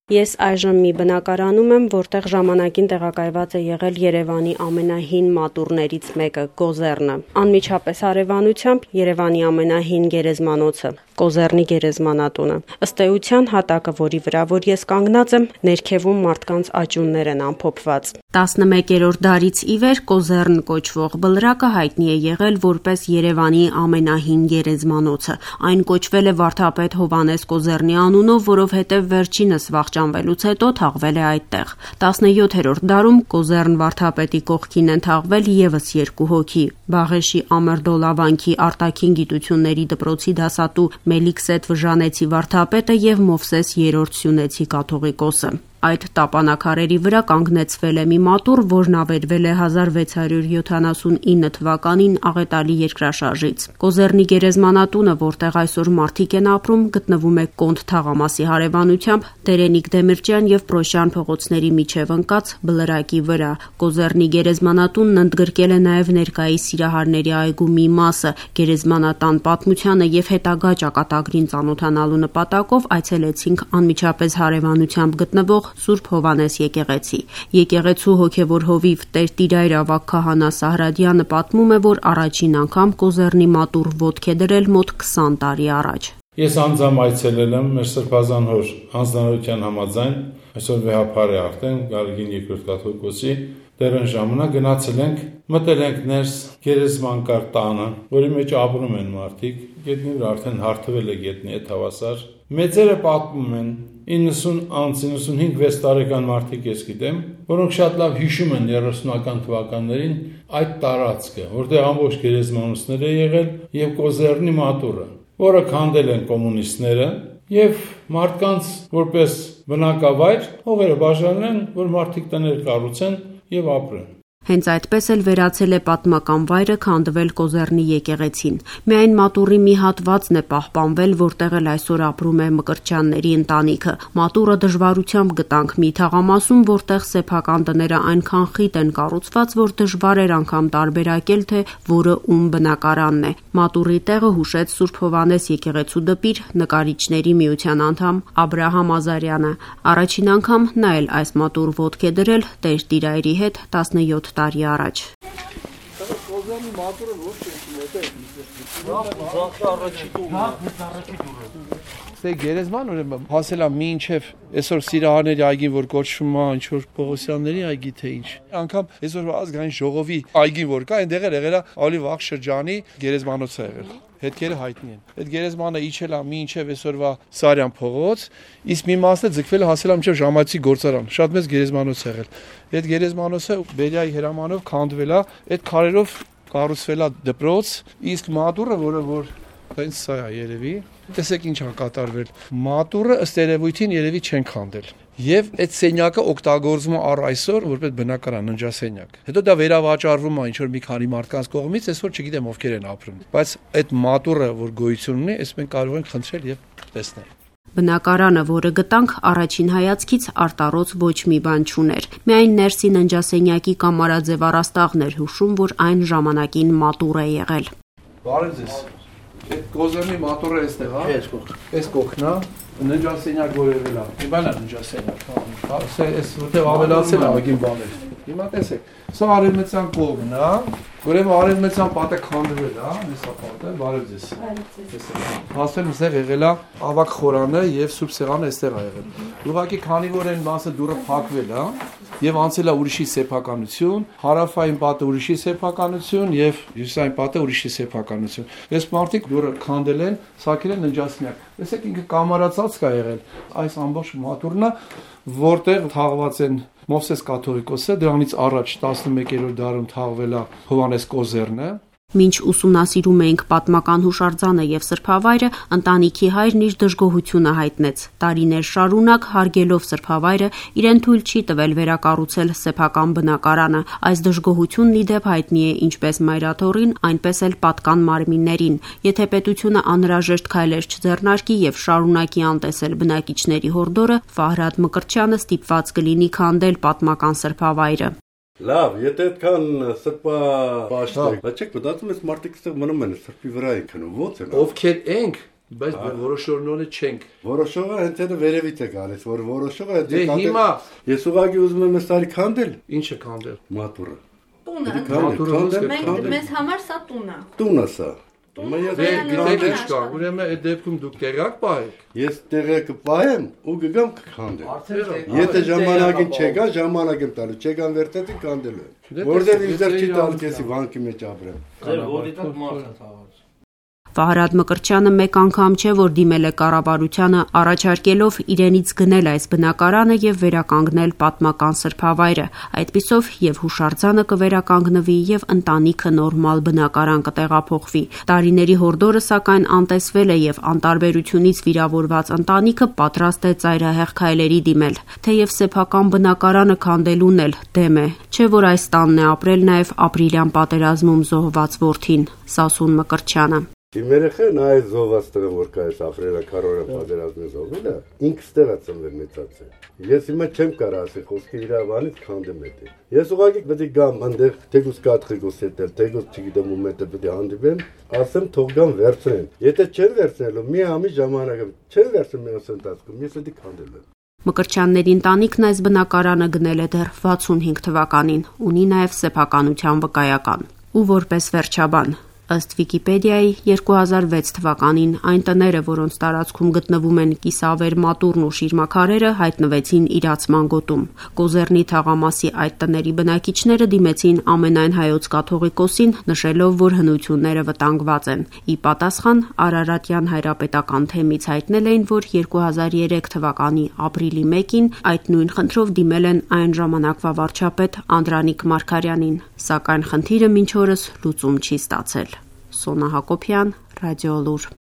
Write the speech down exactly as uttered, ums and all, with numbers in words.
Ես այժմ մի բնակարանում եմ, որտեղ ժամանակին տեղակայված է եղել Երևանի ամենահին մատուռներից մեկը՝ Կոզեռնը։ Անմիջապես հարևանությամբ Երևանի ամենահին գերեզմանոցը՝ Կոզեռնի գերեզմանատունը։ Ըստ էության հատակը, որի վրա որ ես կանգնած եմ, ներքևում մարդկանց աճյուններ են ամփոփված։ տասնմեկերորդ դարից ի վեր Կոզեռն կոչվող բլրակը հայտնի է եղել որպես Երևանի ամենահին գերեզմանոցը։ Այն կոչվել է վարդապետ Հովհաննես Կոզեռնի անունով, որովհետև վերջինս վախճանվելուց հետո թաղվել է այդտեղ։ տասնյոթերորդ դարում Կոզեռն վարդապետի կողքին են թաղվել ևս երկու հոգի՝ Բաղեշի ամերդոլավանքի արտաքին գիտությունների դպրոցի դասատու Մելիքսեթ Վժանեցի վարդապետը և Մովսես երրորդ Սյունեցի կաթողիկոսը։ Այդ տապանաքարերի վրա կանգնեցվել է մի մատուռ, որն ավերվել է հազար վեց հարյուր յոթանասունինը թվականին աղետալի երկրաշարժից։ Կոզեռնի գերեզմանատունը, որտեղ այսօր մարդիկ են ապրում, գտնվում է Կոնդ թաղամասի հարևանությամբ Տերենիկ Դեմիրճյան և Պրոշյան փողոցների միջև ընկած բլրակի վրա։ Կոզեռնի գերեզմանատունն ընդգրկել է նաև ներկայիս Սիրահարների այգու մի մասը։ Գերեզմանատան պատմությանը և հետագա ճակատագրին ծանոթանալու նպատակով այցելեցինք անմիջապես հարևանությամբ գտնվող Սուրբ Հովհաննես եկեղեցի։ Եկեղեցու հոգևոր հովիվ Տեր Տիրայր ավագ քահանա Սահրադյանը պատմում է, որ առաջին անգամ Կոզեռնի մատուռ ոտք է դրել մոտ քսան տարի առաջ։ Ես անձամ այցելել եմ մեր սրբազան հոր հանձնարարության համաձայն, այսօր վեհափար է արդեն Գարգին երկրորդ կաթողիկոսի դերն ժամանակ գնացել ենք, մտել ենք ներս գերեզման կար տանը, որի մեջ ապրում են մարդիկ, գետնի վրա արդեն հարթվել է գետնի հետ հավասար։ Մեծերը պատմում են իննսուն անց իննսունհինգ վեց տարեկան մարդիկ ես գիտեմ, որոնք շատ լավ հիշում են երեսունական թվականներին այդ տարածքը, որտեղ ամբողջ գերեզմանոցներ է եղել եւ Կոզեռնի մատուռը, որը քանդել են կոմունիստները եւ մարդկանց որպես բնակավայր հողերը բաժանել, որ մարդիկ տներ կառուցեն եւ ապրեն։ Հենց այդպես էլ վերացել է պատմական վայրը քանդվել Կոզեռնի եկեղեցին։ Միայն մատուռի մի հատվածն է պահպանվել, որտեղ էլ այսօր ապրում է Մկրտչյանների ընտանիքը։ Մատուռը դժվարությամբ գտանք մի թաղամասում, որտեղ սեփական տները այնքան խիտ են կառուցված, որ դժվար էր անգամ տարբերակել, թե որը ում բնակարանն է։ Մատուռի տեղը հուշեց Սուրբ Հովհաննես եկեղեցու դպիր, նկարիչների միության անդամ Աբրահամ Ազարյանը։ Առաջին անգամ նա էլ այս մատուռ ոտք է դրել Տեր Տիրայրի հետ տասնյոթ տարի առաջ։ Կոզեռնի մատուռը ոչ է գերեզման ուրեմն հասել է մինչև այսօր Սիրահարների այգին, որ կոչվում է ինչ որ Պողոսյանների այգի թե ինչ։ Անկամ այսօր ազգային ժողովի այգին, որ կա, այնտեղ էլ եղել է ավելի վաղ շրջանի գերեզմանոցը եղել։ Հետքերը հայտնի են։ Այդ գերեզմանը իջել է մինչև այսօրվա Սարյան փողոց, իսկ մի մասը ձգվել է հասել է մինչև Ժամացի գործարան։ Շատ մեծ գերեզմանոց է եղել։ Այդ գերեզմանոցը Բերիայի հրամանով քանդվել է, այդ քարերով կառուցվել է դպրոց, իսկ մատուռը, որը որ հենց սա է երևի, տեսեք ինչ է կատարվել։ Մատուռը ըստ երևույթին երևի չեն քանդել։ Եվ այդ սենյակը օգտագործվում է առ այսօր որպես բնակարան, ննջասենյակ։ Հետո դա վերավաճառվում է ինչ որ մի քանի մարդկանց կողմից, այսօր չգիտեմ ովքեր են ապրում, բայց այդ մատուռը, որ գոյություն ունի, այս մենք կարող ենք խնդրել եւ տեսնել։ Բնակարանը, որը գտանք, առաջին հայացքից արտառոց ոչ մի բան չուներ։ Միայն ներսի ննջասենյակի կամարաձև առաստաղն էր հուշում, որ այն ժամանակին մատուռ է եղել։ Բարև ձեզ։ Այդ Կոզեռնի մատուռը էստեղ է։ Էս կողքն։ Էս կողքն է։ Ննջասենյակ որ եղել է։ Մի բան է ննջասենյակ, հա։ Էս որտեղ ավելացել է ագին բաներ։ Հիմա տեսեք, սա արևմտյան կողմն է, որևէ արևմտյան պատը քանդվել է, հեսա պատը, բարև ձեզ։ Հասել մսեղ եղել է ավակ խորանը եւ սուրբ սեղանը էստեղ է եղել։ Ուղղակի քանի որ այն մասը դուրը փակվել է եւ անցել է ուրիշի սեփականություն, հարավային պատը ուրիշի սեփականություն եւ հյուսիսային պատը ուրիշի սեփականություն։ Այս մարդիկ դուրը քանդել են, սակել են ննջասենյակ։ Տեսեք ինքը կամարացած կա եղել։ Այս ամբողջ մատուռնը, որտեղ թաղված են Մովսես կաթողիկոսը, դրանից առաջ տասնմեկերորդ դարում թաղվել է Հովհաննես Կոզեռնը։ Մինչ ուսումնասիրում էինք պատմական հուշարձանը եւ սրբավայրը, ընտանիքի հայրն իր դժգոհությունը հայտնեց։ Տարիներ շարունակ հարգելով սրբավայրը, իրեն թույլ չի տվել վերակառուցել սեփական բնակարանը։ Այս դժգոհությունն ի դեպ հայտնի է ինչպես մայրաթոռին, այնպես էլ պատկան մարմիններին։ Եթե պետությունը անհրաժեշտ քայլեր չձեռնարկի եւ շարունակի անտեսել բնակիչների հորդորը, Ֆահրադ Մկրտչյանը ստիպված կլինի քանդել պատմական սրբավայրը։ Լավ, եթե այդքան սրբա պաշտ եք, բայց չեք մտածում, այս մարդիկ այստեղ մնում են, սրբի վրա են քնում, ո՞նց են։ Ովքեր ենք, Բայց որոշողները չենք։ Որոշողը ընթերը վերևից է գալիս, որ որոշողը Դե հիմա ես ուղղակի ուզում եմ ստարի քանդել։ Ինչը քանդել։ Մատուրը։ Տունը։ Մենք մեզ համար սա տունը։ Տունը սա։ Դե գիտեք ինչ կա, ուրեմն այդ դեպքում դուք տեղակ պահեք։ Ես տեղը կպահեմ ու կգամ կքանդեմ։ Եթե ժամանակին չեկա, ժամանակ եմ տալու, չեկան վերցեցի քանդելու եմ։ Որտեղ ինձ դեռ չի տալու քեսի վանքի մեջ ապրեմ։ Ձեր որդի տակ մարդ է թաղած։ Վահրադ Մկրտչյանը մեկ անգամ չէ, որ դիմել է կառավարությանը առաջարկելով իրենից գնել այս բնակարանը եւ վերականգնել պատմական սրբավայրը։ Այդպիսով եւ հուշարձանը կվերականգնվի եւ ընտանիքը նորմալ բնակարան կտեղափոխվի։ Տարիների հորդորը սակայն անտեսվել է եւ անտարբերությունից վիրավորված ընտանիքը պատրաստ է ծայրահեղ քայլերի դիմել։ Թեև սեփական բնակարանը քանդելուն էլ դեմ է, չէ որ այս տանն է ապրել նաեւ ապրիլյան պատերազմում զոհված որդին Սասուն Մկրտչյանը։ Իմ երեխան այս զոհված տղան որ կա այս ապրելա քարորը պատերազմի զոհվելը ինքս տեղա ծնվել մեծացել։ Ես հիմա չեմ կարող ասել խոսքի իրավանից քանդեմ էդի։ Ես ուղղակի պետք է գամ այնտեղ թեկուս կաթխիկոս հետել, թեկուս չգիտեմ ում հետ պետք է հանդիպեմ, ասեմ թող գամ վերցնեն։ Եթե չեն վերցնելու մի ամի ժամանակը չեն վերցնում մի ասենտացքում, ես էդի քանդել եմ։ Մկրտչյանների ընտանիքն այս բնակարանը գնել է դեռ վաթսունհինգ թվականին, ունի նաև սեփականության վկայական։ Ու որպես վերջաբան Ըստ Վիկիպեդիայի երկու հազար վեց թվականին այն տները, որոնց տարածքում գտնվում են կիսավեր մատուրն ու շիրմաքարերը, հայտնվեցին իրացման գոտում։ Կոզեռնի թաղամասի այդ տների բնակիչները դիմեցին ամենայն հայոց կաթողիկոսին, նշելով, որ հնությունները վտանգված են։ Ի պատասխան Արարատյան հայրապետական թեմից հայտնել էին, որ երկու հազար երեք թվականի ապրիլի մեկին այդ նույն խնդրով դիմել են այն ժամանակվա վարչապետ Անդրանիկ Մարգարյանին, սակայն խնդիրը մինչ օրս լուծում չի ստացել։ Սոնա Հակոբյան, Ռադիոլուր։